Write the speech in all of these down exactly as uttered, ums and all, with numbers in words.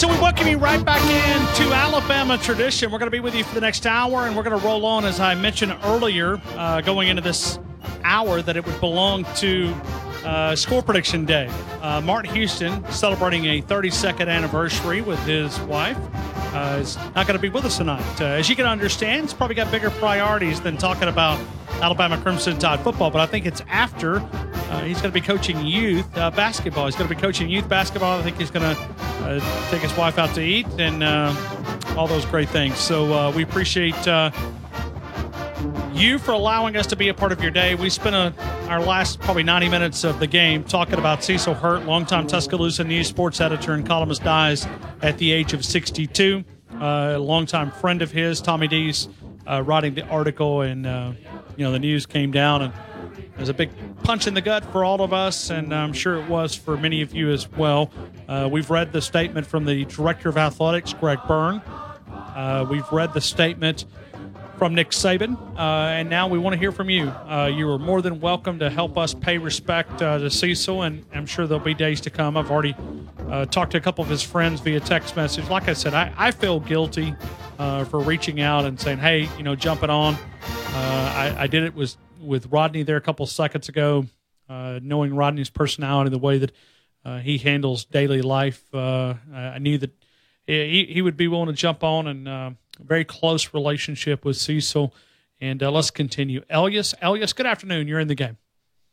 So we welcome you right back into Alabama Tradition. We're going to be with you for the next hour, and we're going to roll on, as I mentioned earlier, uh, going into this hour, that it would belong to uh, Score Prediction Day. Uh, Martin Houston, celebrating a thirty-second anniversary with his wife, uh, is not going to be with us tonight. Uh, as you can understand, he's probably got bigger priorities than talking about Alabama Crimson Tide football, but I think it's after. Uh, he's going to be coaching youth uh, basketball. He's going to be coaching youth basketball. I think he's going to uh, take his wife out to eat and uh, all those great things. So uh, we appreciate uh, you for allowing us to be a part of your day. We spent a, our last probably ninety minutes of the game talking about Cecil Hurt, longtime Tuscaloosa News sports editor and columnist, dies at the age of sixty-two. Uh, a longtime friend of his, Tommy D's, uh, writing the article, and uh, you know the news came down, and it was a big punch in the gut for all of us, and I'm sure it was for many of you as well. Uh, we've read the statement from the Director of Athletics, Greg Byrne. Uh, we've read the statement from Nick Saban, uh, and now we want to hear from you. Uh, you are more than welcome to help us pay respect uh, to Cecil, and I'm sure there'll be days to come. I've already uh, talked to a couple of his friends via text message. Like I said, I, I feel guilty uh, for reaching out and saying, hey, you know, jumping on. Uh, I, I did it was with Rodney there a couple seconds ago, uh, knowing Rodney's personality, the way that uh, he handles daily life. Uh, I knew that he, he would be willing to jump on, and uh, a very close relationship with Cecil. And uh, let's continue. Elias, Elias, good afternoon. You're in the game.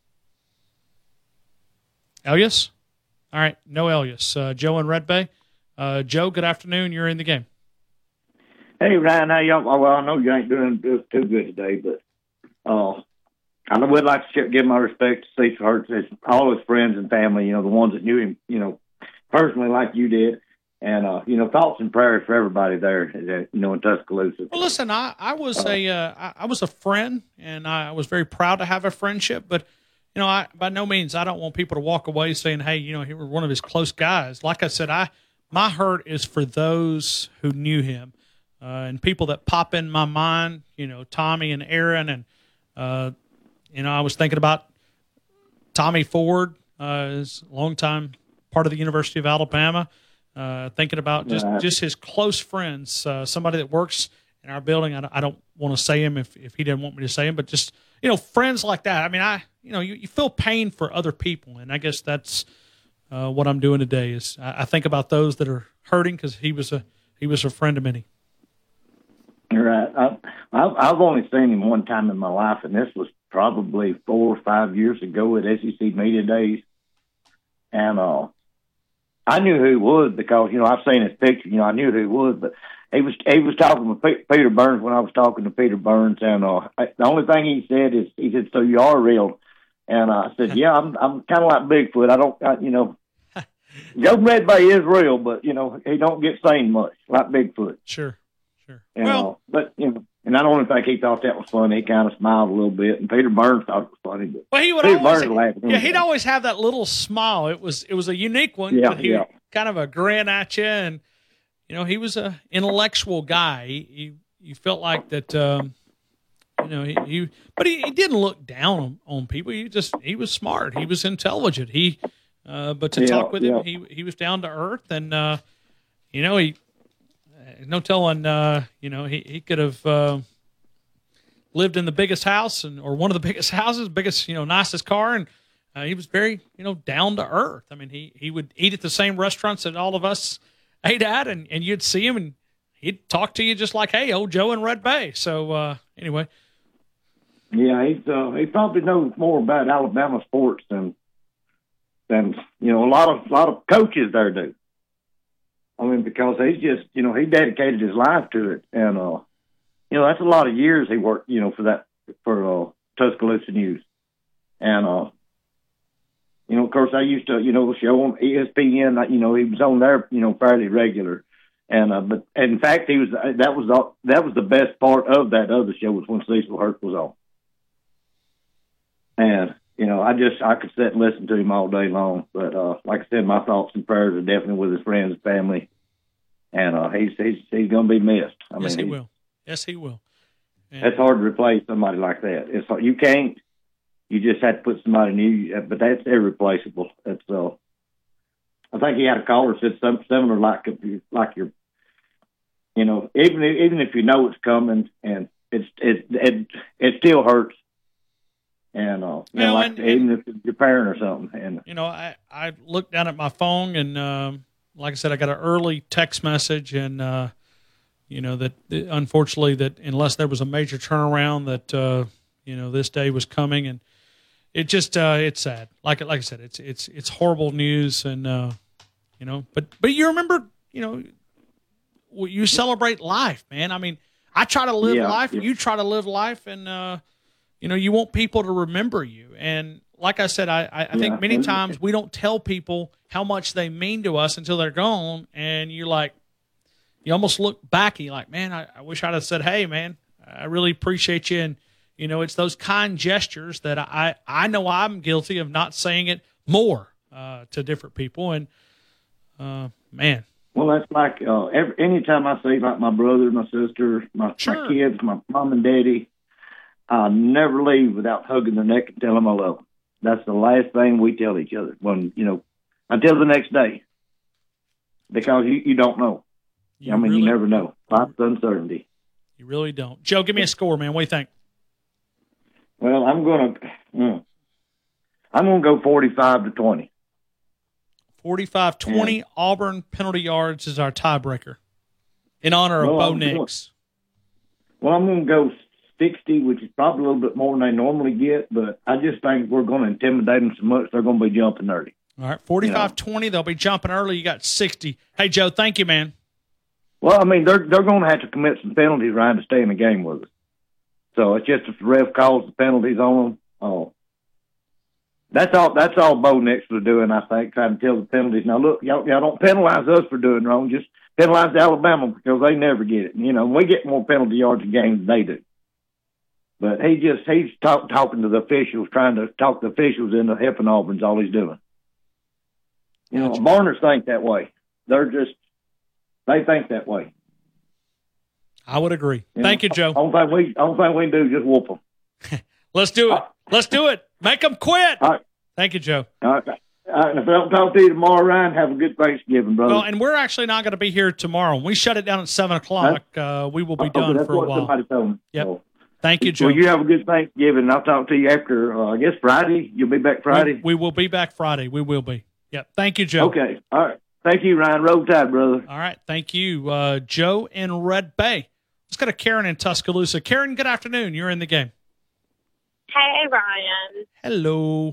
Elias? All right, no Elias. Uh, Joe in Red Bay. Uh, Joe, good afternoon. You're in the game. Hey, Ryan, how y'all? Well, I know you ain't doing too good today, but uh, I would like to give my respect to Cecil Hurt, all his friends and family, you know, the ones that knew him, you know, personally like you did. And, uh, you know, thoughts and prayers for everybody there, you know, in Tuscaloosa. Well, listen, I, I was uh, a uh, I, I was a friend, and I was very proud to have a friendship. But, you know, I, by no means, I don't want people to walk away saying, hey, you know, he was one of his close guys. Like I said, I my hurt is for those who knew him, uh, and people that pop in my mind, you know, Tommy and Aaron, and, uh, you know, I was thinking about Tommy Ford, uh, is a longtime part of the University of Alabama, uh, thinking about just, yeah. just his close friends, uh, somebody that works in our building. I, I don't want to say him if, if he didn't want me to say him, but just, you know, friends like that. I mean, I, you know, you, you feel pain for other people, and I guess that's uh, what I'm doing today is I, I think about those that are hurting because he was a he was a friend of many. You're right. I, I've, I've only seen him one time in my life, and this was probably four or five years ago at S E C Media Days. And uh, I knew who he was because, you know, I've seen his picture. You know, I knew who he was, but he was he was talking with P- Peter Burns when I was talking to Peter Burns, and uh, I, the only thing he said is, he said, "So you are real?" And uh, I said, "Yeah, I'm I'm kind of like Bigfoot. I don't, I, you know, Joe Red Bay is real, but you know, he don't get seen much like Bigfoot." Sure, sure. And, well, uh, but you know. And I don't think he thought that was funny. He kind of smiled a little bit, and Peter Burns thought it was funny. But well, he would Peter always, Burns laughed. yeah, he'd always have that little smile. It was, it was a unique one. Yeah, but he yeah. kind of a grin at you, and you know, he was a intellectual guy. He, he you felt like that, um, you know, he, he but he, he didn't look down on, on people. He just, he was smart. He was intelligent. He, uh, but to yeah, talk with yeah. him, he he was down to earth, and uh, you know, he no telling, uh, you know, he he could have. Uh, lived in the biggest house and or one of the biggest houses, biggest, you know, nicest car. And uh, he was very, you know, down to earth. I mean, he, he would eat at the same restaurants that all of us ate at, and, and you'd see him and he'd talk to you just like, hey, old Joe in Red Bay. So uh, anyway. Yeah, he's, uh, he probably knows more about Alabama sports than, than, you know, a lot of, a lot of coaches there do. I mean, because he's just, you know, he dedicated his life to it. And, uh, you know, that's a lot of years he worked, you know, for that, for uh, Tuscaloosa News. And, uh, you know, of course, I used to, you know, show on E S P N, you know, he was on there, you know, fairly regular. And, uh, but in fact, he was, that was, the, that was the best part of that other show was when Cecil Hurt was on. And, you know, I just, I could sit and listen to him all day long. But, uh, like I said, my thoughts and prayers are definitely with his friends and family. And, uh, he's, he's, he's going to be missed. I yes, mean, he will. Yes, he will. And that's hard to replace somebody like that. It's you can't. You just have to put somebody new. But that's irreplaceable. That's uh. I think he had a caller said something similar, like if you, like you're, you know, even if, even if you know it's coming, and it's it it it still hurts. And uh, you, you know, know, like and, even and, if it's your parent or something. And you know, I I looked down at my phone, and um, like I said, I got an early text message, and uh, you know that unfortunately that unless there was a major turnaround, that uh, you know this day was coming, and it just uh, it's sad. Like like I said, it's it's it's horrible news, and uh, you know, but but you remember, you know, you celebrate life, man. I mean, I try to live yeah, life, yeah. you try to live life, and uh, you know, you want people to remember you. And like I said, I I, I yeah. think many times we don't tell people how much they mean to us until they're gone, and you're like, you almost look back and you're like, man, I, I wish I'd have said, hey, man, I really appreciate you. And, you know, it's those kind gestures that I, I know I'm guilty of not saying it more uh, to different people. And, uh, man. Well, that's like uh, every, anytime I see like my brother, my sister, my, sure. my kids, my mom and daddy, I never leave without hugging their neck and telling them I love them. That's the last thing we tell each other when, you know, until the next day. Because you, you don't know. You I mean, really, you never know. Life's uncertainty. You really don't. Joe, give me a score, man. What do you think? Well, I'm going to mm, I'm going to go forty-five to twenty. forty-five twenty, yeah. Auburn penalty yards is our tiebreaker in honor of well, Bo Nix. Well, I'm going to go sixty, which is probably a little bit more than they normally get, but I just think we're going to intimidate them so much they're going to be jumping early. All right, forty-five twenty, you know? They'll be jumping early. You got sixty. Hey, Joe, thank you, man. Well, I mean, they're they're going to have to commit some penalties, Ryan, to stay in the game with us. So it's just if the ref calls the penalties on them. Oh, that's all. That's all Bo Nix was doing, I think, trying to tell the penalties. Now, look, y'all, y'all don't penalize us for doing wrong. Just penalize Alabama because they never get it. You know, we get more penalty yards a game than they do. But he just he's talk, talking to the officials, trying to talk the officials into helping Auburn's all he's doing. You know, Barners think that way. They're just. They think that way. I would agree. You Thank know, you, Joe. Only thing we, only thing we can do is just whoop them. Let's do it. Let's do it. Make them quit. All right. Thank you, Joe. All right. All right. If I don't talk to you tomorrow, Ryan, have a good Thanksgiving, brother. Well, and we're actually not going to be here tomorrow. When we shut it down at seven o'clock, uh, we will be okay, done that's for a what while. Somebody told me. Yep. So, Thank you, Joe. Well, you have a good Thanksgiving. I'll talk to you after, uh, I guess, Friday. You'll be back Friday? We, we will be back Friday. We will be. Yep. Thank you, Joe. Okay. All right. Thank you, Ryan. Roll Tide, brother. All right. Thank you, uh, Joe in Red Bay. Let's go to Karen in Tuscaloosa. Karen, good afternoon. You're in the game. Hey, Ryan. Hello.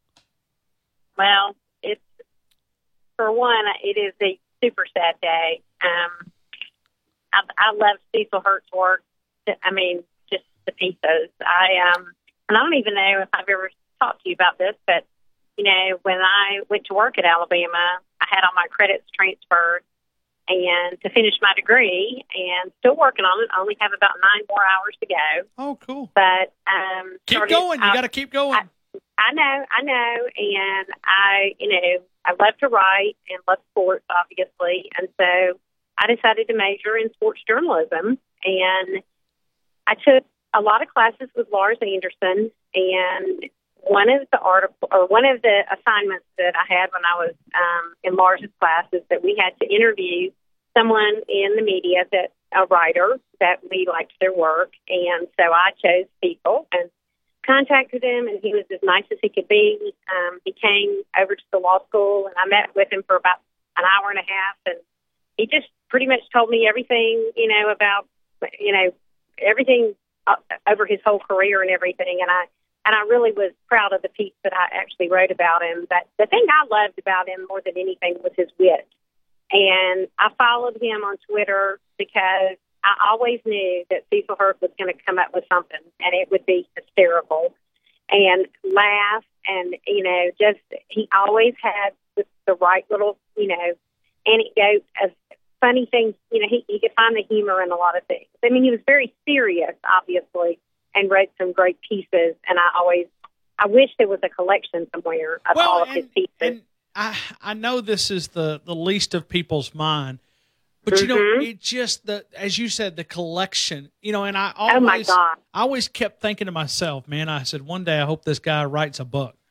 Well, it's, for one, it is a super sad day. Um, I, I love Cecil Hurt's work. I mean, just the pieces. I, um, and I don't even know if I've ever talked to you about this, but you know, when I went to work at Alabama, I had all my credits transferred and to finish my degree and still working on it. I only have about nine more hours to go. Oh, cool. But um, keep started, going. You got to keep going. I, I know, I know. And I, you know, I love to write and love sports, obviously. And so I decided to major in sports journalism. And I took a lot of classes with Lars Anderson, and one of the article or one of the assignments that I had when I was um, in Lars's class is that we had to interview someone in the media, that a writer that we liked their work, and so I chose people and contacted him, and he was as nice as he could be. Um, he came over to the law school, and I met with him for about an hour and a half, and he just pretty much told me everything, you know, about you know everything uh, over his whole career and everything, and I. And I really was proud of the piece that I actually wrote about him. But the thing I loved about him more than anything was his wit. And I followed him on Twitter because I always knew that Cecil Hurt was going to come up with something, and it would be hysterical and laugh. And, you know, just he always had the, the right little, you know, anecdote of funny things. You know, he, he could find the humor in a lot of things. I mean, he was very serious, obviously, and wrote some great pieces, and I always, I wish there was a collection somewhere of well, all of and, his pieces. And I, I know this is the, the least of people's mind, but mm-hmm. you know, it just the as you said, the collection, you know, and I always, oh my God. I always kept thinking to myself, man, I said one day I hope this guy writes a book.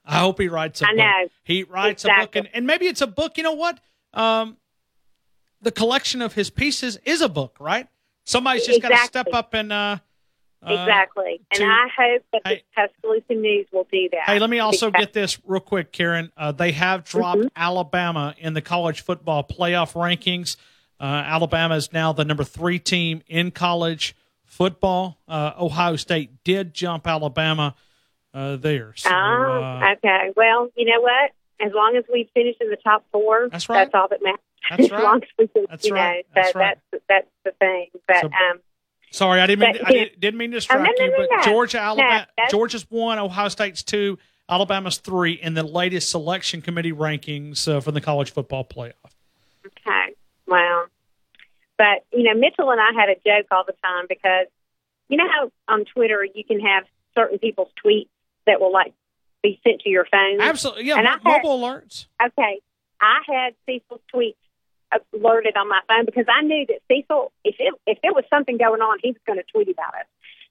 I hope he writes a I book. know. He writes Exactly. a book, and, and maybe it's a book. You know what? Um, the collection of his pieces is a book, right? Somebody's just Exactly. got to step up and uh, uh, Exactly. And to- I hope that Hey- the Tuscaloosa News will do that. Hey, let me also Because- get this real quick, Karen. Uh, they have dropped Mhm. Alabama in the college football playoff rankings. Uh, Alabama is now the number three team in college football. Uh, Ohio State did jump Alabama uh, there. So, Oh, uh, okay. Well, you know what? As long as we finish in the top four, That's right. that's all that matters. That's as right. long as we can, That's you right. know, That's so right. that's that's the thing. But So- um, sorry, I didn't mean But, I yeah. didn't, didn't mean to Oh, distract no, no, you, no, but no. Georgia, Alabama, No, that's- Georgia's one, Ohio State's two, Alabama's three in the latest selection committee rankings uh, for the college football playoff. okay, well, but you know, Mitchell and I had a joke all the time because you know how on Twitter you can have certain people's tweets that will like be sent to your phone. Absolutely, yeah. And mo- I had- mobile alerts. Okay, I had Cecil's tweets alerted on my phone because I knew that Cecil, if it, if there was something going on, he was going to tweet about it.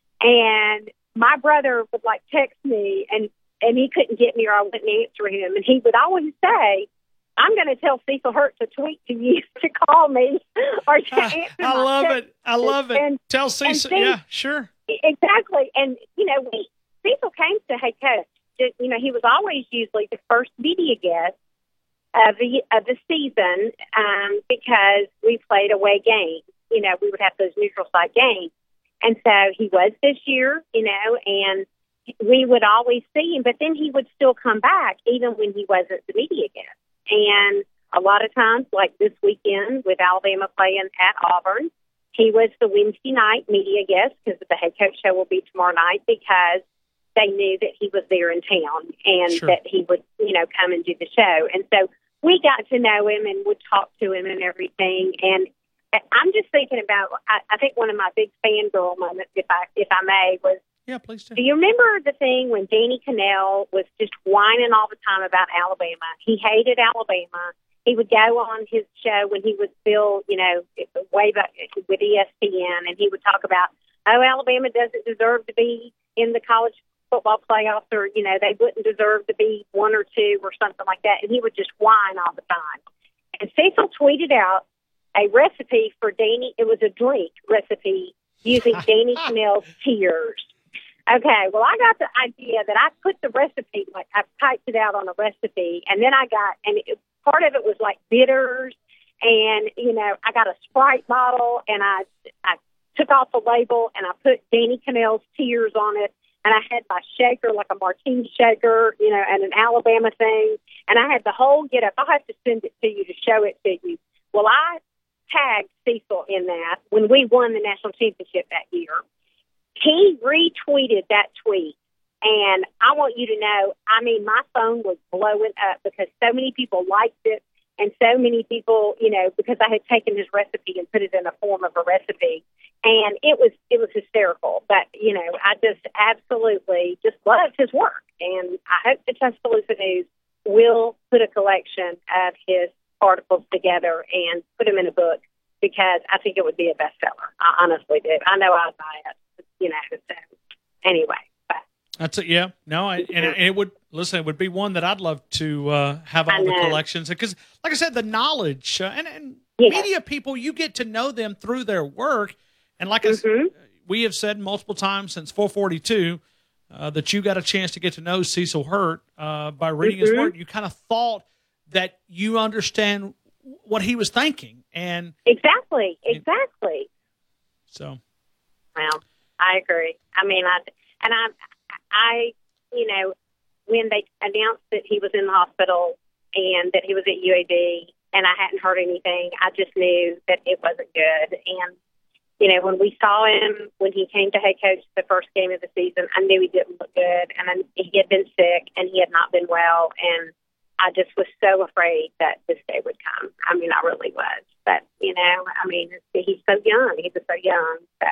And my brother would like text me, and and he couldn't get me, or I wouldn't answer him. And he would always say, "I'm going to tell Cecil Hurt to tweet to you to call me or to answer." I my love text." it. I love it. And- Tell Cecil. see- Yeah, sure. Exactly. And, you know, we, Cecil came to Hey Coach. Just, you know, he was always usually the first media guest of the, of the season um, because we played away games. You know, we would have those neutral site games. And so he was this year, you know, and we would always see him, but then he would still come back even when he wasn't the media guest. And a lot of times, like this weekend with Alabama playing at Auburn, he was the Wednesday night media guest because the Head Coach Show will be tomorrow night because they knew that he was there in town and Sure. that he would, you know, come and do the show. And so we got to know him and would talk to him and everything. And I'm just thinking about, I, I think one of my big fangirl moments, if I, if I may, was, Yeah, please do. do you remember the thing when Danny Cannell was just whining all the time about Alabama? He hated Alabama. He would go on his show when he was still, you know, way back with E S P N, and he would talk about, oh, Alabama doesn't deserve to be in the college football playoffs, or, you know, they wouldn't deserve to be one or two or something like that. And he would just whine all the time. And Cecil tweeted out a recipe for Danny. It was a drink recipe using Danny Cannell's tears. Okay, well, I got the idea that I put the recipe, like I typed it out on a recipe, and then I got, and it, part of it was like bitters, and, you know, I got a Sprite bottle, and I, I took off the label, and I put Danny Cannell's tears on it, and I had my shaker, like a martini shaker, you know, and an Alabama thing, and I had the whole get up. I'll have to send it to you to show it to you. Well, I tagged Cecil in that when we won the national championship that year. He retweeted that tweet, and I want you to know, I mean, my phone was blowing up because so many people liked it, and so many people, you know, because I had taken his recipe and put it in a form of a recipe, and it was it was hysterical. But, you know, I just absolutely just loved his work, and I hope the Tuscaloosa News will put a collection of his articles together and put them in a book because I think it would be a bestseller. I honestly do. I know I'd buy it. You know, so anyway. But. That's it. Yeah. No, I, and it, it would, listen, it would be one that I'd love to uh, have I all the know. collections. Because, like I said, the knowledge uh, and, and Yeah. media people, you get to know them through their work. And like I s Mhm. we have said multiple times since four forty-two uh, that you got a chance to get to know Cecil Hurt uh, by reading his Mhm. work. You kind of thought that you understand what he was thinking. And Exactly. Exactly. so. Well, I agree. I mean, I and I, I, you know, when they announced that he was in the hospital and that he was at U A B, and I hadn't heard anything, I just knew that it wasn't good. And you know, when we saw him when he came to head coach the first game of the season, I knew he didn't look good, and I, he had been sick and he had not been well, and I just was so afraid that this day would come. I mean, I really was. But you know, I mean, he's so young. He was so young. So.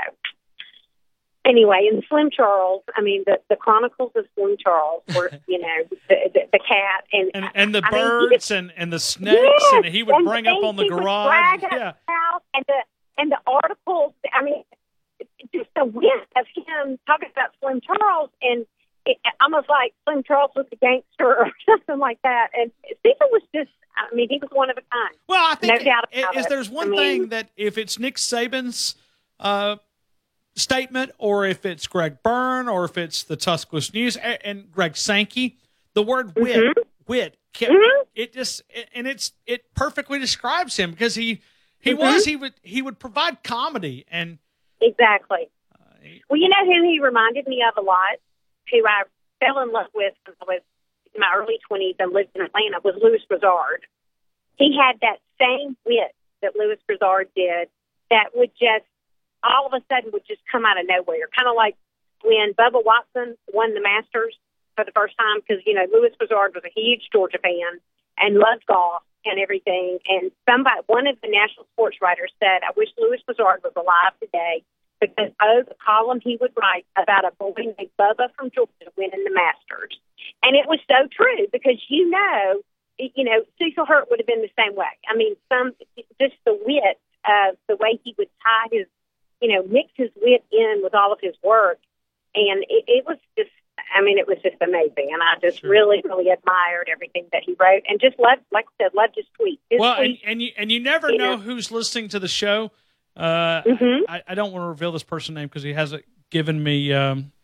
Anyway, and Slim Charles, I mean, the, the Chronicles of Slim Charles were, you know, the, the, the cat and And, and the I mean, he birds and, and the snakes, yes, and he would and bring the up on the things he would garage. brag Yeah. about, and the and the articles. I mean, just the wit of him talking about Slim Charles, and it, almost like Slim Charles was a gangster or something like that. And Cecil was just, I mean, he was one of a kind. Well, I think no doubt about is it. there's one I mean, thing that if it's Nick Saban's uh, statement, or if it's Greg Byrne, or if it's the Tuscaloosa News and, and Greg Sankey, the word wit, mm-hmm. wit, Mm-hmm. it just and it's it perfectly describes him, because he he mm-hmm. was he would he would provide comedy and exactly. Uh, he, Well, you know who he reminded me of a lot, who I fell in love with when I was in my early twenties and lived in Atlanta, was Louis Broussard. He had that same wit that Louis Broussard did that would just, all of a sudden, would just come out of nowhere. Kind of like when Bubba Watson won the Masters for the first time, because, you know, Louis Broussard was a huge Georgia fan and loved golf and everything. And somebody, one of the national sports writers said, I wish Louis Broussard was alive today, because, oh, the column he would write about a boy named Bubba from Georgia winning the Masters. And it was so true, because, you know, you know, Cecil Hurt would have been the same way. I mean, some just the wit of the way he would tie his, you know, mix his wit in with all of his work. And it, it was just, I mean, it was just amazing. And I just sure. really, really admired everything that he wrote, and just loved, like I said, loved his tweets. His well, tweets, and, and, you, and you never you know, know who's listening to the show. Uh, mm-hmm. I, I don't want to reveal this person's name because he hasn't given me um,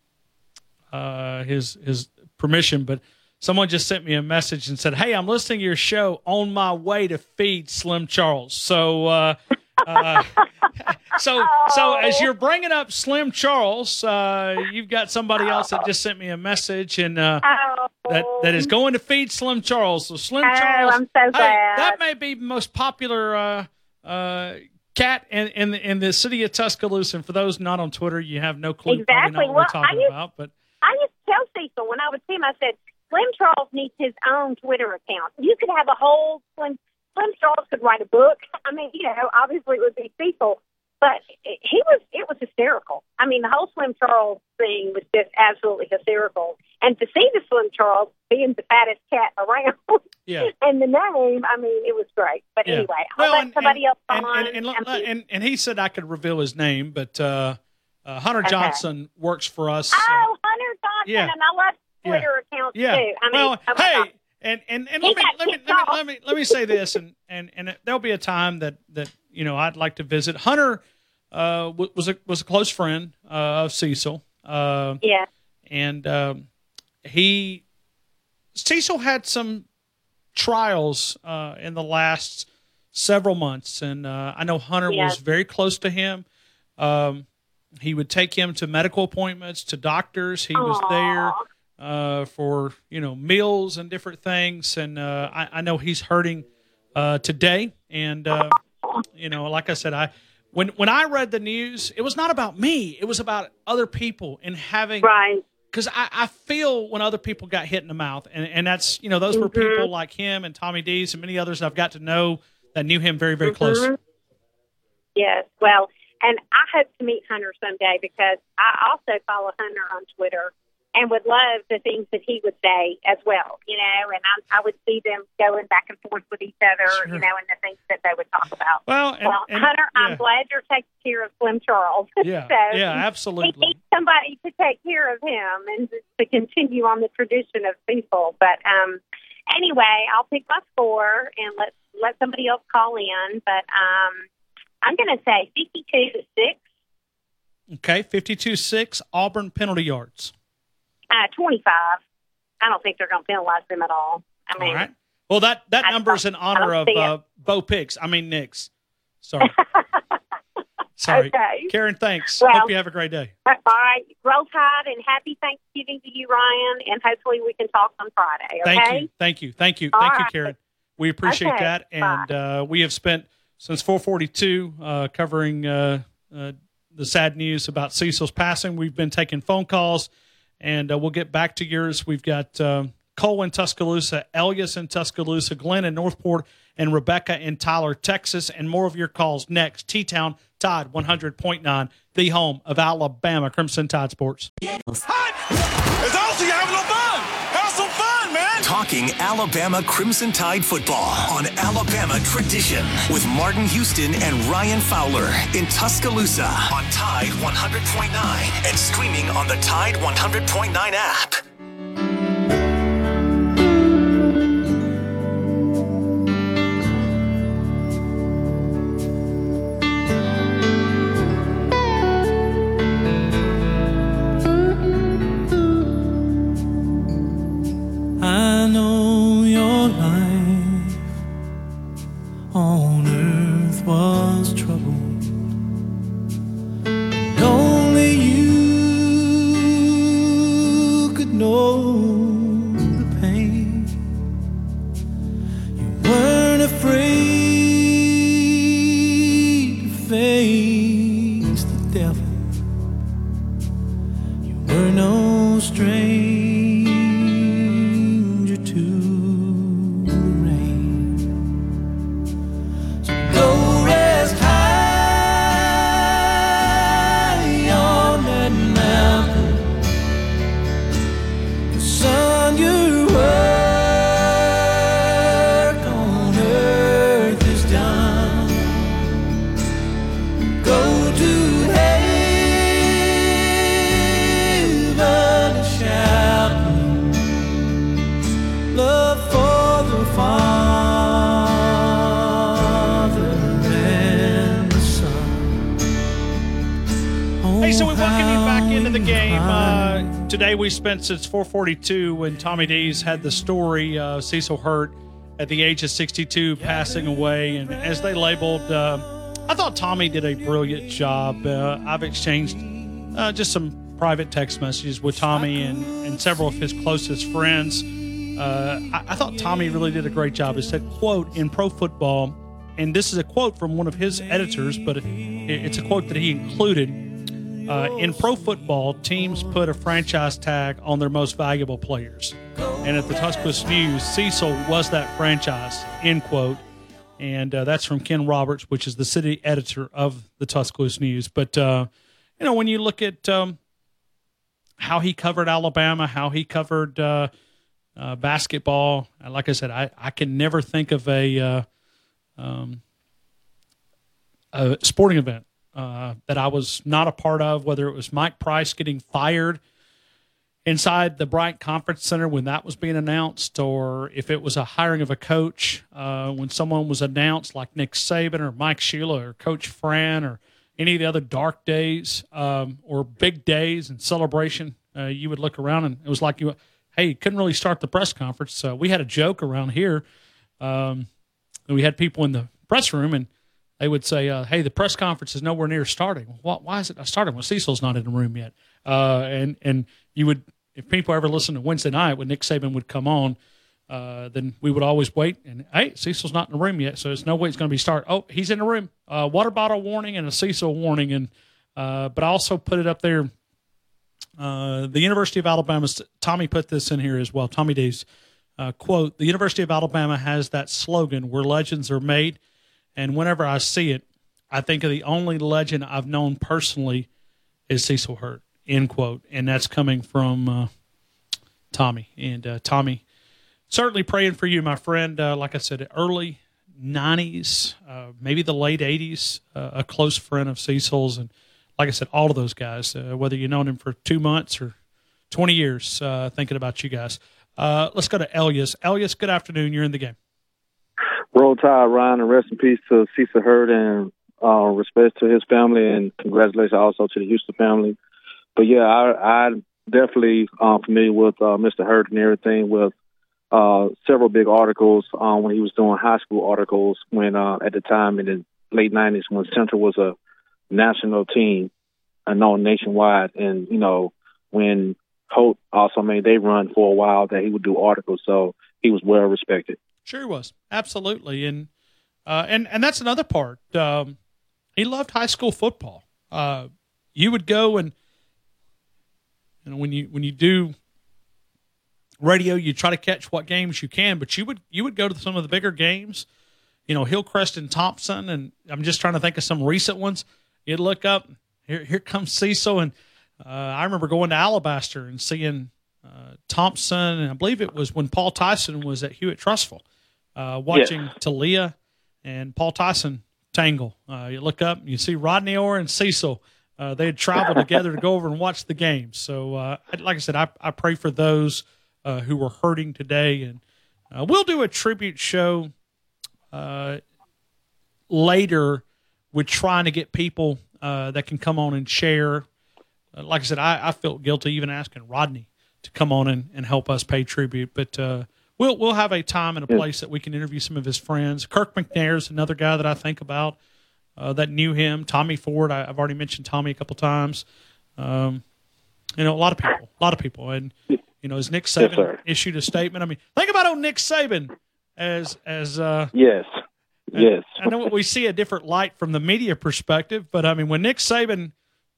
uh, his his permission, but someone just sent me a message and said, "Hey, I'm listening to your show on my way to feed Slim Charles." So, uh, uh, so, so as you're bringing up Slim Charles, uh, you've got somebody else that just sent me a message and uh, oh. that that is going to feed Slim Charles. So, Slim oh, Charles, I'm so hey, glad. that may be the most popular uh, uh, cat in, in the, in the city of Tuscaloosa. And for those not on Twitter, you have no clue exactly. probably not what well, we're talking I used, about. But I used to tell Cecil when I would see him, I said, Slim Charles needs his own Twitter account. You could have a whole Slim, Slim Charles could write a book. I mean, you know, obviously it would be Cecil, but it, he was, it was hysterical. I mean, the whole Slim Charles thing was just absolutely hysterical. And to see the Slim Charles being the fattest cat around, yeah, and the name, I mean, it was great. But yeah. anyway, I'll well, let and, somebody and, else and, on. and, and, and, and, and he said I could reveal his name, but uh, uh, Hunter okay. Johnson works for us. Oh, uh, Hunter Johnson, yeah. and I love Twitter yeah. accounts yeah. too. I mean, well, oh my hey, God. and and, and He let, me, got let, me, kicked let me off. let me let me say this, and and and there'll be a time that that you know I'd like to visit. Hunter uh, was a was a close friend uh, of Cecil. Uh, yeah, and um, he Cecil had some trials uh, in the last several months, and uh, I know Hunter yeah. was very close to him. Um, he would take him to medical appointments, to doctors. He was Aww. there uh, for you know meals and different things, and uh, I, I know he's hurting uh, today. And uh, you know, like I said, I when when I read the news, it was not about me; it was about other people and having right. Because I, I feel when other people got hit in the mouth, and, and that's, you know, those were mm-hmm. people like him and Tommy Dees and many others I've got to know that knew him very, very close. Mm-hmm. Yes, well, and I hope to meet Hunter someday, because I also follow Hunter on Twitter and would love the things that he would say as well, you know, and I, I would see them going back and forth with each other, Sure. you know, and the things that they would talk about. Well, and, well and, Hunter, yeah. I'm glad you're taking care of Slim Charles. Yeah, so yeah, absolutely. He needs somebody to take care of him and to continue on the tradition of Cecil. But um, anyway, I'll pick my score and let let somebody else call in. But um, I'm going to say fifty-two to six. Okay, fifty-two six, Auburn penalty yards. Uh, twenty-five. I don't think they're going to penalize them at all. I mean, all right. Well, that, that I number is in honor of uh, Bo Picks. I mean, Nix. Sorry. Sorry. Okay. Karen, thanks. Well, Hope you have a great day. All right. Roll Tide, and happy Thanksgiving to you, Ryan, and hopefully we can talk on Friday, okay? Thank you. Thank you. Thank you. All Thank right. you, Karen. We appreciate Okay. that. And uh, we have spent since four forty-two uh, covering uh, uh, the sad news about Cecil's passing. We've been taking phone calls, and uh, we'll get back to yours. We've got um, Cole in Tuscaloosa, Elias in Tuscaloosa, Glenn in Northport, and Rebecca in Tyler, Texas, and more of your calls next. T-Town Tide one hundred point nine, the home of Alabama Crimson Tide Sports. It's also you having no fun. Have some fun, man. Talking Alabama Crimson Tide football on Alabama Tradition with Martin Houston and Ryan Fowler in Tuscaloosa on Tide one hundred point nine and streaming on the Tide one hundred point nine app. your life on earth was troubled, and only you could know the pain. You weren't afraid to face the devil. You were no stranger to the rain. So go rest high on that mountain, 'cause son, your work on earth is done. Go to heaven and shout love for the Father and the Son. Hey, so we welcome you back Oh, into the how game. we Uh, today we spent since four forty-two when Tommy D's had the story, uh, Cecil Hurt at the age of sixty-two passing away. And as they labeled, uh, I thought Tommy did a brilliant job. Uh, I've exchanged uh, just some private text messages with Tommy and, and several of his closest friends. Uh, I, I thought Tommy really did a great job. It said, quote, in pro football, and this is a quote from one of his editors, but it, it's a quote that he included. Uh, in pro football, teams put a franchise tag on their most valuable players. And at the Tuscaloosa News, Cecil was that franchise, end quote. And uh, that's from Ken Roberts, which is the city editor of the Tuscaloosa News. But, uh, you know, when you look at um, how he covered Alabama, how he covered uh, uh, basketball, like I said, I, I can never think of a, uh, um, a sporting event Uh, that I was not a part of, whether it was Mike Price getting fired inside the Bryant Conference Center when that was being announced, or if it was a hiring of a coach uh, when someone was announced like Nick Saban or Mike Sheila or Coach Fran or any of the other dark days um, or big days and celebration. Uh, you would look around and it was like, you, hey, you couldn't really start the press conference. So we had a joke around here. Um, we had people in the press room and they would say, uh, hey, the press conference is nowhere near starting. Why, why is it not starting? Well, Cecil's not in the room yet. Uh, and and you would, if people ever listen to Wednesday night when Nick Saban would come on, uh, then we would always wait. And, hey, Cecil's not in the room yet, so there's no way it's going to be start. Oh, he's in the room. Uh, water bottle warning and a Cecil warning. And uh, But I also put it up there. Uh, the University of Alabama, Tommy put this in here as well. Tommy D's uh, quote, the University of Alabama has that slogan, where legends are made. And whenever I see it, I think of the only legend I've known personally is Cecil Hurt, end quote. And that's coming from uh, Tommy. And uh, Tommy, certainly praying for you, my friend. Uh, like I said, early nineties, uh, maybe the late eighties, uh, a close friend of Cecil's. And like I said, all of those guys, uh, whether you've known him for two months or twenty years, uh, thinking about you guys. Uh, let's go to Elias. Elias, good afternoon. You're in the game. Roll Tide, Ryan, and rest in peace to Cecil Hurt, and uh, respect to his family, and congratulations also to the Houston family. But yeah, I, I definitely uh, familiar with uh, Mister Hurt and everything, with uh, several big articles uh, when he was doing high school articles when uh, at the time in the late nineties when Central was a national team and known nationwide, and you know when Holt also made they run for a while that he would do articles, so he was well respected. Sure he was. Absolutely. And uh, and and that's another part. Um, he loved high school football. Uh, you would go and you know when you when you do radio, you try to catch what games you can, but you would you would go to some of the bigger games, you know, Hillcrest and Thompson, and I'm just trying to think of some recent ones. You'd look up, here here comes Cecil, and uh, I remember going to Alabaster and seeing uh, Thompson, and I believe it was when Paul Tyson was at Hewitt Trustful. Uh, watching yeah. Talia and Paul Tyson tangle. Uh, you look up and you see Rodney Orr and Cecil. Uh, they had traveled together to go over and watch the game. So, uh, like I said, I, I pray for those uh, who were hurting today. And uh, we'll do a tribute show uh, later with trying to get people uh, that can come on and share. Uh, like I said, I, I felt guilty even asking Rodney to come on and, and help us pay tribute. But uh, we'll we'll have a time and a place that we can interview some of his friends. Kirk McNair's another guy that I think about uh, that knew him. Tommy Ford, I, I've already mentioned Tommy a couple times. Um, you know, a lot of people, a lot of people, and you know, as Nick Saban yes, issued a statement. I mean, think about old Nick Saban as as uh, yes, yes. I know we see a different light from the media perspective, but I mean, when Nick Saban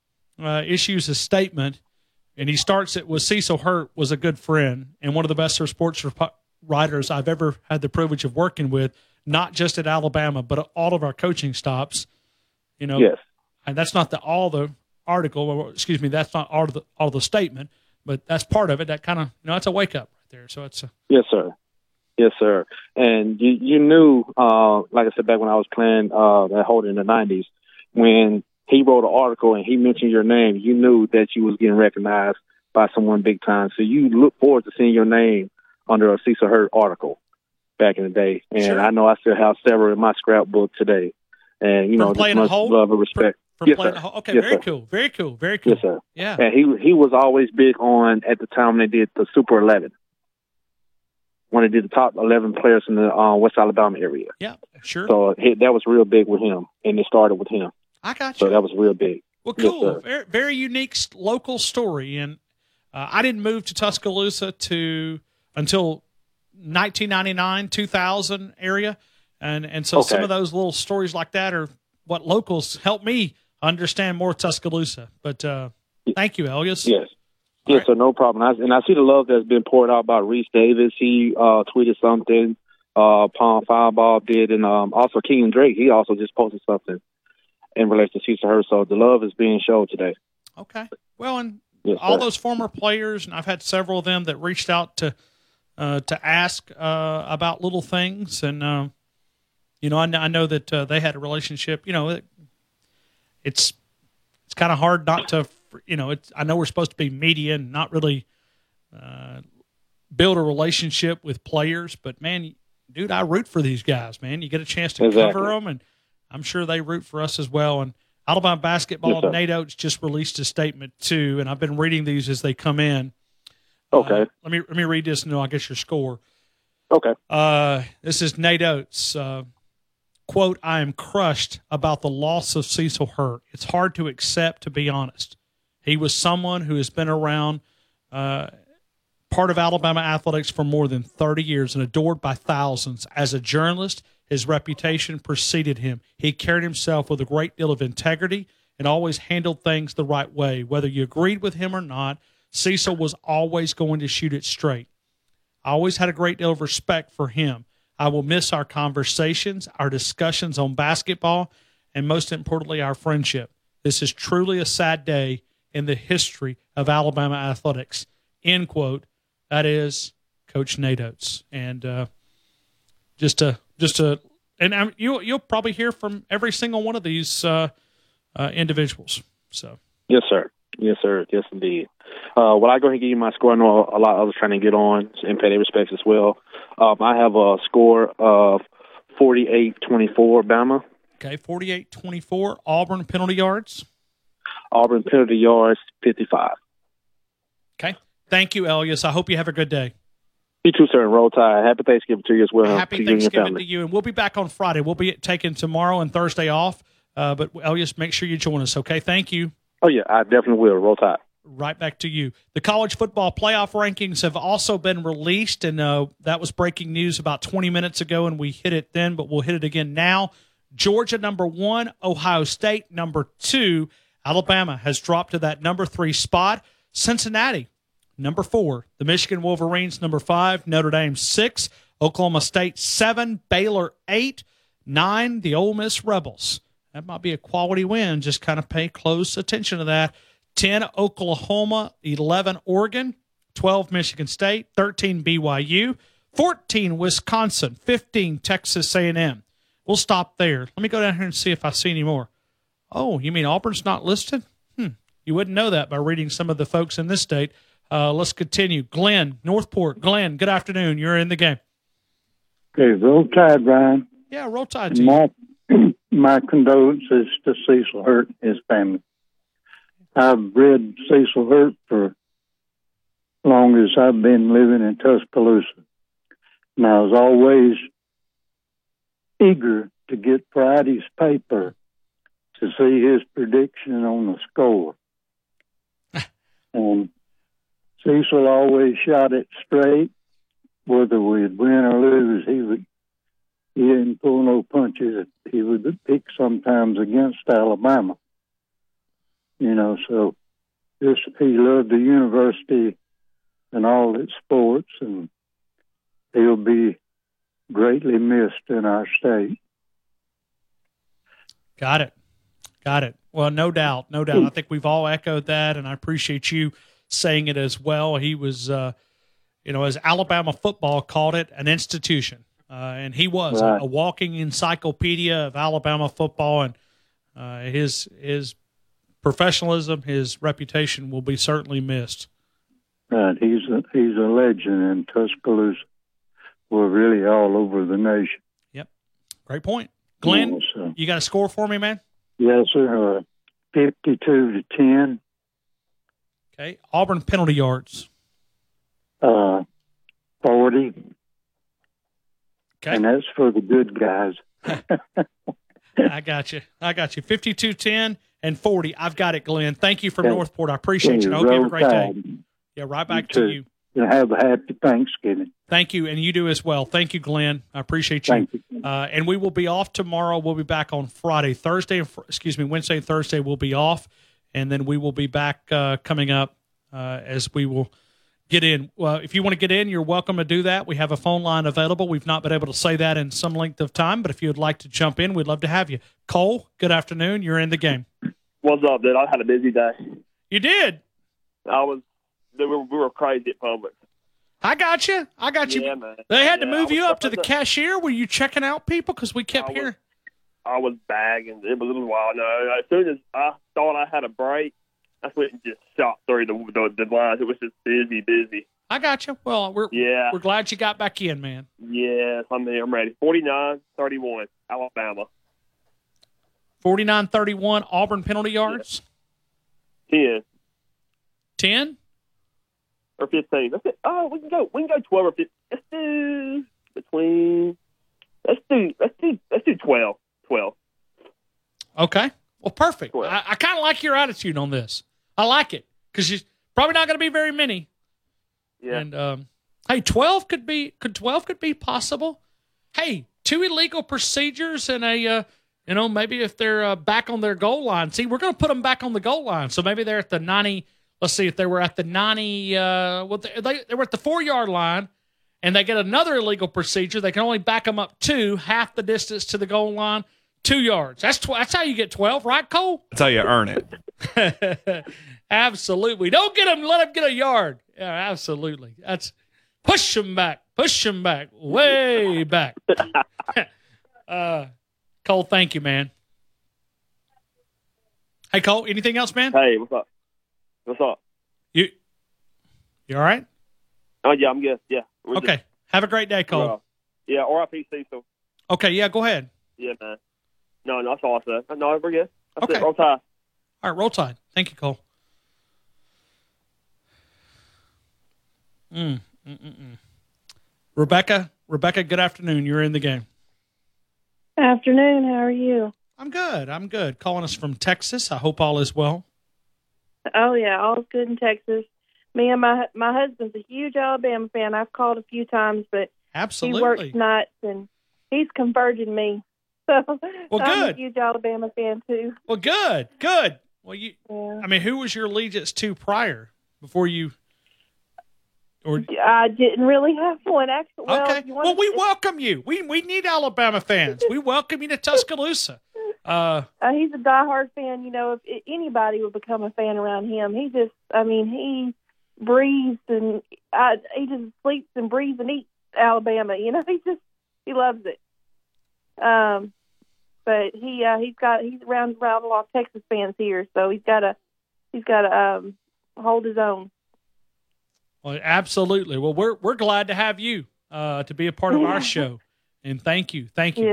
uh, issues a statement. And he starts it with Cecil Hurt was a good friend and one of the best sports writers I've ever had the privilege of working with, not just at Alabama, but at all of our coaching stops. You know, yes. And that's not the all the article, or excuse me, that's not all of the all of the statement, but that's part of it. That kind of, you know, that's a wake up right there. So it's a yes, sir, yes, sir. And you you knew, uh, like I said, back when I was playing uh, at Holden in the nineties, when he wrote an article and he mentioned your name, you knew that you was getting recognized by someone big time. So you look forward to seeing your name under a Cecil Hurt article back in the day. And sure. I know I still have several in my scrapbook today. And, you from know, playing just a much hole? love and respect. From, from yes, playing sir. a hole? Okay, yes, very sir. cool. Very cool. Very cool. Yes, sir. Yeah. And he he was always big on, at the time, they did the Super eleven. When they did the top eleven players in the uh, West Alabama area. Yeah, sure. So he, that was real big with him. And it started with him. I got you. So that was real big. Well, cool. Yes, very, very unique local story. And uh, I didn't move to Tuscaloosa to until nineteen ninety-nine, two thousand area. And and so okay. some of those little stories like that are what locals help me understand more Tuscaloosa. But uh, thank you, Elias. Yes. All yes, right. sir, no problem. I, and I see the love that's been poured out by Reese Davis. He uh, tweeted something. Uh, Palm Fireball did. And um, also King Drake, he also just posted something in relation to Cecil Hurt. So the love is being shown today. Okay. Well, and yes, all sir. those former players, and I've had several of them that reached out to uh, to ask uh, about little things. And, uh, you know, I, I know that uh, they had a relationship. You know, it, it's it's kind of hard not to, you know, it's, I know we're supposed to be media and not really uh, build a relationship with players. But, man, dude, I root for these guys, man. You get a chance to exactly. cover them, and I'm sure they root for us as well. And Alabama basketball, yes, Nate Oates just released a statement too, and I've been reading these as they come in. Okay. Uh, let me let me read this, and then I'll get your score. Okay. Uh, this is Nate Oates. Uh, quote, I am crushed about the loss of Cecil Hurt. It's hard to accept, to be honest. He was someone who has been around uh, part of Alabama athletics for more than thirty years and adored by thousands. As a journalist, his reputation preceded him. He carried himself with a great deal of integrity and always handled things the right way. Whether you agreed with him or not, Cecil was always going to shoot it straight. I always had a great deal of respect for him. I will miss our conversations, our discussions on basketball, and most importantly, our friendship. This is truly a sad day in the history of Alabama athletics. End quote. That is Coach Nate Oates. And uh, just a just a and um, you you'll probably hear from every single one of these uh, uh, individuals. So yes, sir. Yes, sir. Yes, indeed. Uh, well, I go ahead and give you my score. I know a lot of others trying to get on and pay their respects as well. Um, I have a score of forty-eight twenty-four, Bama. Okay, forty-eight twenty-four. Auburn penalty yards. Auburn penalty yards, fifty-five. Okay. Thank you, Elias. I hope you have a good day. You too, sir. Roll Tide. Happy Thanksgiving to you as well. Happy to you and your Thanksgiving family. to you. And we'll be back on Friday. We'll be taking tomorrow and Thursday off. Uh, but, Elias, make sure you join us, okay? Thank you. Oh, yeah, I definitely will. Roll Tide. Right back to you. The college football playoff rankings have also been released, and uh, that was breaking news about twenty minutes ago, and we hit it then, but we'll hit it again now. Georgia, number one. Ohio State, number two. Alabama has dropped to that number three spot. Cincinnati, number four. The Michigan Wolverines, number five. Notre Dame, six. Oklahoma State, seven. Baylor, eight. Nine, the Ole Miss Rebels. That might be a quality win. Just kind of pay close attention to that. ten, Oklahoma. eleven, Oregon. twelve, Michigan State. thirteen, B Y U. fourteen, Wisconsin. fifteen, Texas A and M. We'll stop there. Let me go down here and see if I see any more. Oh, you mean Auburn's not listed? Hmm. You wouldn't know that by reading some of the folks in this state. Uh, let's continue. Glenn, Northport. Glenn, good afternoon. You're in the game. Okay, roll Tide, Ryan. Yeah, roll Tide to you. My, my condolences to Cecil Hurt and his family. I've read Cecil Hurt for long as I've been living in Tuscaloosa. And I was always eager to get Friday's paper to see his prediction on the score. And Cecil always shot it straight, whether we'd win or lose. He would he didn't pull no punches. He would pick sometimes against Alabama. You know, so just he loved the university and all its sports, and he'll be greatly missed in our state. Got it. Got it. Well, no doubt, no doubt. I think we've all echoed that, and I appreciate you saying it as well. He was, uh, you know, as Alabama football called it, an institution. Uh, and he was right. a, a walking encyclopedia of Alabama football, and uh, his his professionalism, his reputation will be certainly missed. Right. He's a, he's a legend in Tuscaloosa. We're really all over the nation. Yep. Great point. Glenn, Yes, sir. you got a score for me, man? Yes, sir. Uh, fifty-two to ten. Okay. Auburn penalty yards. Uh, forty. Okay. And that's for the good guys. I got you. I got you. fifty-two ten and forty. I've got it, Glenn. Thank you from Okay. Northport. I appreciate you. And I hope you have a great day. Yeah, right back You to too. you. And have a happy Thanksgiving. Thank you, and you do as well. Thank you, Glenn. I appreciate you. Thank you. Uh, and we will be off tomorrow. We'll be back on Friday. Thursday, and fr- excuse me, Wednesday and Thursday we'll be off, and then we will be back uh, coming up uh, as we will get in. Well, if you want to get in, you're welcome to do that. We have a phone line available. We've not been able to say that in some length of time, but if you would like to jump in, we'd love to have you. Cole, good afternoon. You're in the game. What's up, dude? I had a busy day. You did. I was, we were, we were crazy at Publix. I got you. I got you. Yeah, man. They had to Yeah, move I you was- up to the cashier. Were you checking out people? Because we kept I was- hearing. I was bagging. It was a little while. No, as soon as I thought I had a break, that's when it just shot through the, the, the lines. It was just busy, busy. I got you. Well, we're Yeah. we're glad you got back in, man. Yes, I'm here. I'm ready. forty-nine thirty-one, Alabama. forty-nine thirty-one, Auburn penalty yards. ten ten? or fifteen. Let's do, oh, we can go. We can go twelve or fifteen. Let's do between. Let's do. Let's do. Let's do twelve. Twelve. Okay. Well, perfect. twelve. I, I kind of like your attitude on this. I like it because you're probably not going to be very many. Yeah. And um, hey, twelve could be. Could twelve could be possible? Hey, two illegal procedures and a. Uh, you know, maybe if they're uh, back on their goal line. See, we're going to put them back on the goal line. So maybe they're at the ninety. Let's see if they were at the ninety. Uh, well, they, they they were at the four yard line, and they get another illegal procedure. They can only back them up two, half the distance to the goal line, two yards. That's tw- that's how you get twelve, right, Cole? That's how you earn it. Absolutely. Don't get them. Let them get a yard. Yeah, absolutely. That's push them back. Push them back. Way back. uh, Cole, thank you, man. Hey, Cole, anything else, man? Hey, what's up? What's up? You you all right? Oh yeah, I'm good. Yeah. We're Okay. just- Have a great day, Cole. uh, yeah. R I P Cecil. Okay, yeah, go ahead. Yeah, man. No, no, that's all I said. No, we're good. That's Okay. it. Roll Tide. All right, roll tide. Thank you, Cole. Mm, mm, mm, mm. Rebecca, Rebecca, good afternoon. You're in the game. Afternoon. How are you? I'm good. I'm good. Calling us from Texas. I hope all is well. Oh yeah, all's good in Texas. Me and my my husband's a huge Alabama fan. I've called a few times, but Absolutely. he works nights and he's converted me. So Well, I'm good. a huge Alabama fan too. Well, good, good. Well, you. Yeah. I mean, who was your allegiance to prior before you? Or I didn't really have one actually. Well, okay. you Well, want we welcome you. We we need Alabama fans. We welcome you to Tuscaloosa. Uh, uh, he's a diehard fan. You know, if anybody would become a fan around him, he just, I mean, he breathes and uh, he just sleeps and breathes and eats Alabama. You know, he just he loves it. Um, but he uh, he's got he's around around a lot of Texas fans here, so he's got to he's got to um, hold his own. well, absolutely. Well, we're we're glad to have you uh, to be a part of our show, and thank you, thank you. Yes.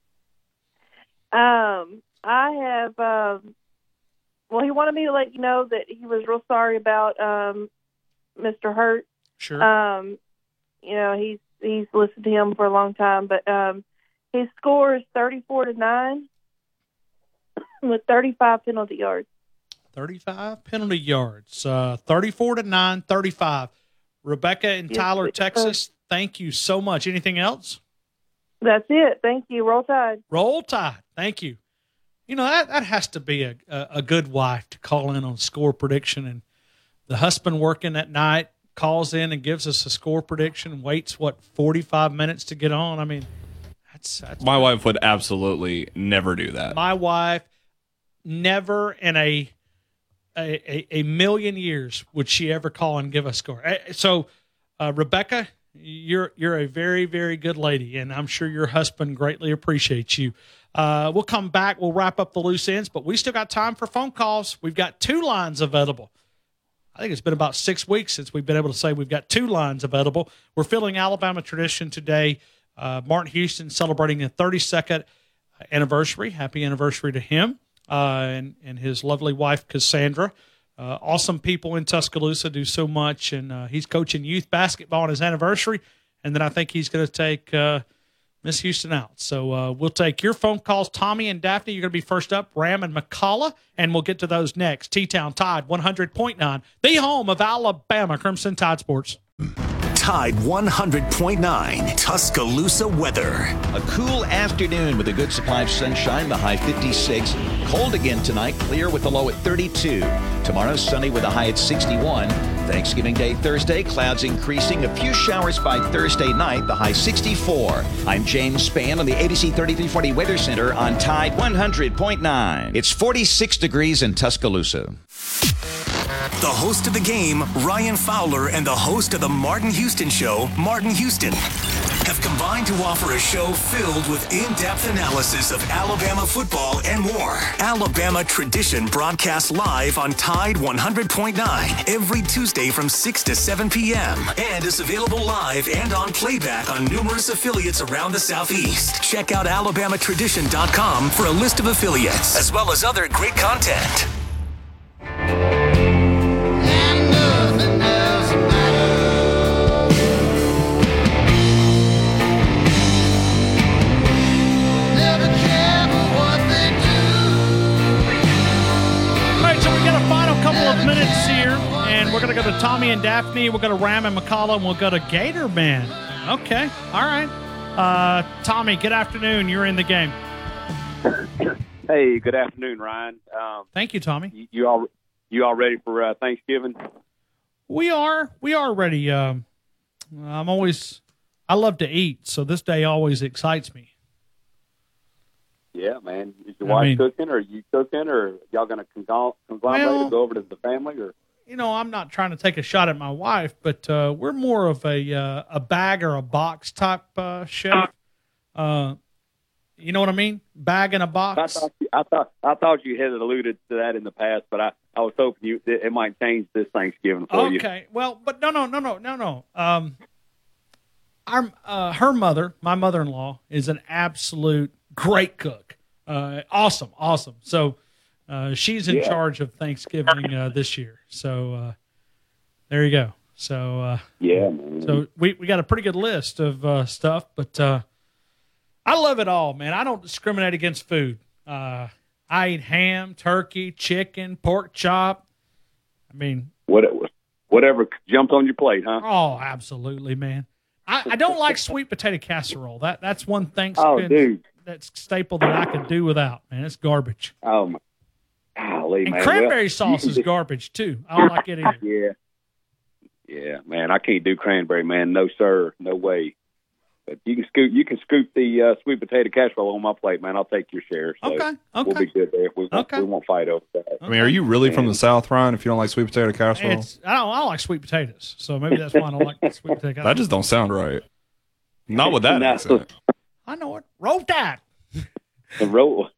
Um, I have. Um, well, he wanted me to let you know that he was real sorry about um, Mister Hurt. Sure. Um, you know, he's he's listened to him for a long time. But um, his score is thirty-four to nine with thirty-five penalty yards. thirty-five penalty yards. Uh, thirty-four to nine, thirty-five. Rebecca in Yes, Tyler, sir. Texas, thank you so much. Anything else? That's it. Thank you. Roll Tide. Roll Tide. Thank you. You know, that, that has to be a, a, a good wife to call in on score prediction. And the husband working at night calls in and gives us a score prediction, waits, what, forty-five minutes to get on? I mean, that's, that's My wife would absolutely never do that. my wife never in a, a a a million years would she ever call and give a score. Eh, So, uh, Rebecca, you're you're a very, very good lady, and I'm sure your husband greatly appreciates you. Uh, we'll come back. We'll wrap up the loose ends, but we still got time for phone calls. We've got two lines available. I think it's been about six weeks since we've been able to say we've got two lines available. We're filling Alabama tradition today. Uh, Martin Houston celebrating a thirty-second anniversary. Happy anniversary to him uh, and, and his lovely wife, Cassandra. Uh, awesome people in Tuscaloosa, do so much, and uh, he's coaching youth basketball on his anniversary, and then I think he's going to take uh, Miss Houston out. So uh, we'll take your phone calls. Tommy and Daphne, you're going to be first up. Ram and McCullough, and we'll get to those next. T-Town Tide one hundred point nine, the home of Alabama Crimson Tide Sports. Tide one hundred point nine, Tuscaloosa weather. A cool afternoon with a good supply of sunshine, the high fifty-six. Cold again tonight, clear with the low at thirty-two. Tomorrow, sunny with a high at sixty-one. Thanksgiving Day Thursday, clouds increasing. A few showers by Thursday night, the high sixty-four. I'm James Spann on the A B C thirty-three forty Weather Center on Tide one hundred point nine. It's forty-six degrees in Tuscaloosa. The host of the game, Ryan Fowler, and the host of the Martin Houston Show, Martin Houston, have combined to offer a show filled with in-depth analysis of Alabama football and more. Alabama Tradition broadcasts live on Tide one hundred point nine every Tuesday from six to seven p.m. and is available live and on playback on numerous affiliates around the Southeast. Check out alabama tradition dot com for a list of affiliates, as well as other great content. Of minutes here, and we're going to go to Tommy and Daphne. We're going to Ram and McCullough, and we'll go to Gator Man. Okay, all right. Uh, Tommy, good afternoon. You're in the game. Hey, good afternoon, Ryan. Um, Thank you, Tommy. You, you all you all ready for uh, Thanksgiving? We are. We are ready. Um, I'm always. I love to eat, so this day always excites me. Yeah, man. Is your I wife mean- cooking, or are you cooking, or y'all going to conglomerate Well- and go over to the family, or? You know, I'm not trying to take a shot at my wife, but uh, we're more of a uh, a bag or a box type uh, chef. Uh, you know what I mean? Bag in a I box. thought you, I thought I thought you had alluded to that in the past, but I, I was hoping you it might change this Thanksgiving for you. Okay. Well, but no, no, no, no, no, no. Um, our uh, her mother, my mother-in-law, is an absolute great cook. Uh, awesome, awesome. So uh, she's in Yeah. charge of Thanksgiving uh, this year. So uh, there you go. So uh, Yeah, man. so we, we got a pretty good list of uh, stuff, but uh, I love it all, man. I don't discriminate against food. Uh, I eat ham, turkey, chicken, pork chop. I mean, What, whatever jumped on your plate, huh? oh, absolutely, man. I, I don't like sweet potato casserole. That that's one Oh, Thanksgiving dude. that's staple that I could do without, man. It's garbage. Oh my, golly, And man. cranberry Well, sauce you is can garbage too. I don't like it either. Yeah. Yeah, man, I can't do cranberry, man. No, sir. No way. But you can scoop you can scoop the uh, sweet potato casserole on my plate, man. I'll take your share. So Okay, We'll okay. be good there. We won't, Okay. we won't fight over that. I mean, are you really from the South, Ryan, if you don't like sweet potato casserole? It's I don't I don't like sweet potatoes, so maybe that's why I don't like sweet potato casserole. That just don't sound right. Not with that No. accent. I know it. Roll Tide. The roll.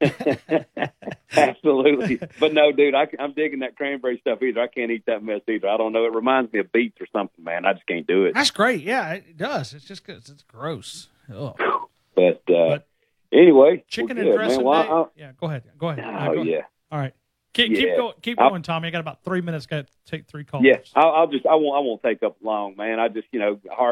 Absolutely. But no, dude, I, I'm digging that cranberry stuff either. I can't eat that mess either. I don't know. It reminds me of beets or something, man. I just can't do it. That's great. Yeah, it does. It's just good. It's gross. Ugh. But, uh, anyway. Chicken well, and good, dressing man. Well, day. I- Yeah, go ahead. Go ahead. Oh, Uh, go ahead. yeah. All right. Keep, keep Yeah. going. Keep I'll- going, Tommy. I got about three minutes. Got to take three calls. Yeah, I'll, I'll just I won't I won't take up long, man. I just you know hearts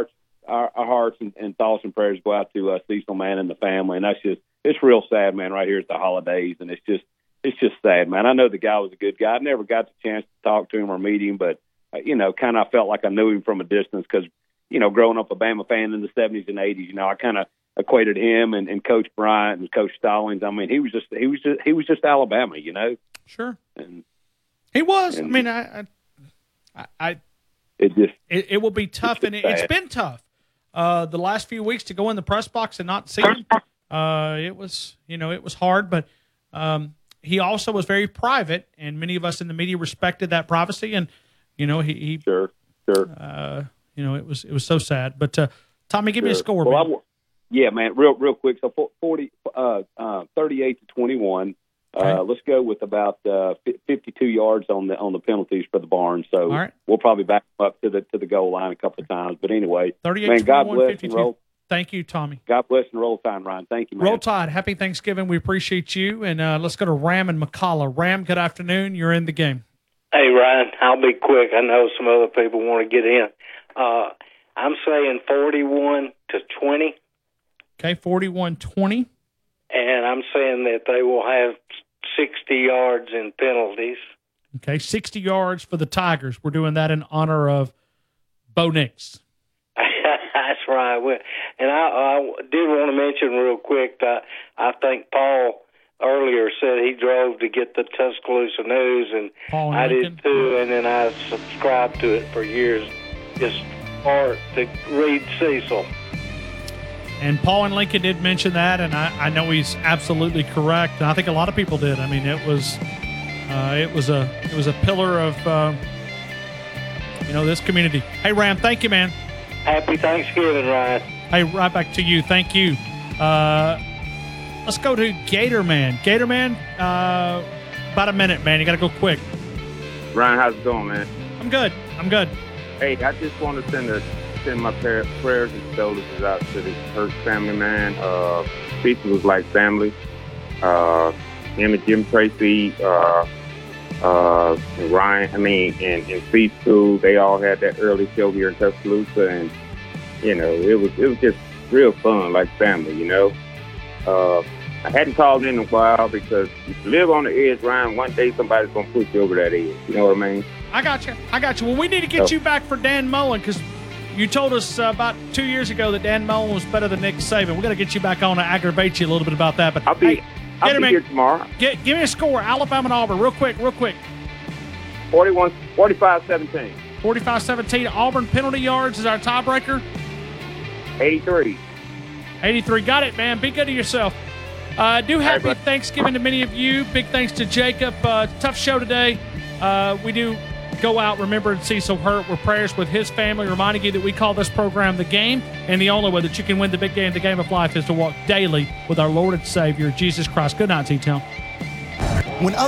our, our hearts and, and thoughts and prayers go out to uh, Cecil, man, and the family. And that's just, it's real sad, man, right here at the holidays. And it's just, it's just sad, man. I know the guy was a good guy. I never got the chance to talk to him or meet him, but, uh, you know, kind of felt like I knew him from a distance because, you know, growing up a Bama fan in the seventies and eighties, you know, I kind of equated him and, and Coach Bryant and Coach Stallings. I mean, he was just, he was just, he was just Alabama, you know? Sure. And he was. and, I mean, I, I, I it just, it, it will be tough, and it, it's been tough. Uh, the last few weeks to go in the press box and not see him, uh, it was, you know, it was hard, but um, he also was very private, and many of us in the media respected that privacy, and, you know, he, he sure, sure. Uh, you know, it was, it was so sad, but uh, Tommy, give sure. me a score, well, man. I, yeah, man, real, real quick. So forty, uh, uh, thirty-eight to twenty-one. Okay. Uh, let's go with about uh, fifty-two yards on the on the penalties for the Barnes. So right. we'll probably back them up to the to the goal line a couple of times. But anyway, thirty-eight, man, God twenty-one, bless fifty-two. and roll. Thank you, Tommy. God bless and roll time, Ryan. Thank you, man. Roll Tide. Happy Thanksgiving. We appreciate you. And uh, let's go to Ram and McCalla. Ram, good afternoon. You're in the game. Hey, Ryan, I'll be quick. I know some other people want to get in. Uh, I'm saying forty-one to twenty. Okay, forty-one twenty. And I'm saying that they will have sixty yards in penalties. Okay, sixty yards for the Tigers. We're doing that in honor of Bo Nix. That's right. And I, I did want to mention real quick that I think Paul earlier said he drove to get the Tuscaloosa News, and Paul and I Lincoln. did too, and then I subscribed to it for years just for to read Cecil. And Paul and Lincoln did mention that, and I, I know he's absolutely correct. And I think a lot of people did. I mean, it was uh, it was a it was a pillar of uh, you know this community. Hey, Ram, thank you, man. Happy Thanksgiving, Ryan. Hey, right back to you. Thank you. Uh, let's go to Gator Man. Gator Man, uh, about a minute, man. You got to go quick. Ryan, how's it going, man? I'm good. I'm good. Hey, I just want to send a send my prayer, prayers and condolences out to the Hurt family, man. Uh, Cecil was like family. Uh, him and Jim Tracy, uh, uh, and Ryan, I mean, and, and Cecil, they all had that early show here in Tuscaloosa, and you know, it was it was just real fun, like family, you know. Uh, I hadn't called in a while because if you live on the edge, Ryan, one day somebody's gonna push you over that edge. You know what I mean? I got you. I got you. Well, we need to get Oh. you back for Dan Mullen because you told us uh, about two years ago that Dan Mullen was better than Nick Saban. We're going to get you back on to aggravate you a little bit about that. But I'll be, hey, I'll Gator be Man, here tomorrow. Get, give me a score. Alabama and Auburn, real quick, real quick. forty-one, forty-five seventeen. forty-five seventeen. Auburn penalty yards is our tiebreaker. eighty-three. eighty-three. Got it, man. Be good to yourself. Uh, do happy bud. Thanksgiving to many of you. Big thanks to Jacob. Uh, tough show today. Uh, we do go out remembering Cecil Hurt with prayers with his family, reminding you that we call this program The Game, and the only way that you can win the big game, the game of life, is to walk daily with our Lord and Savior, Jesus Christ. Good night, T-Town. When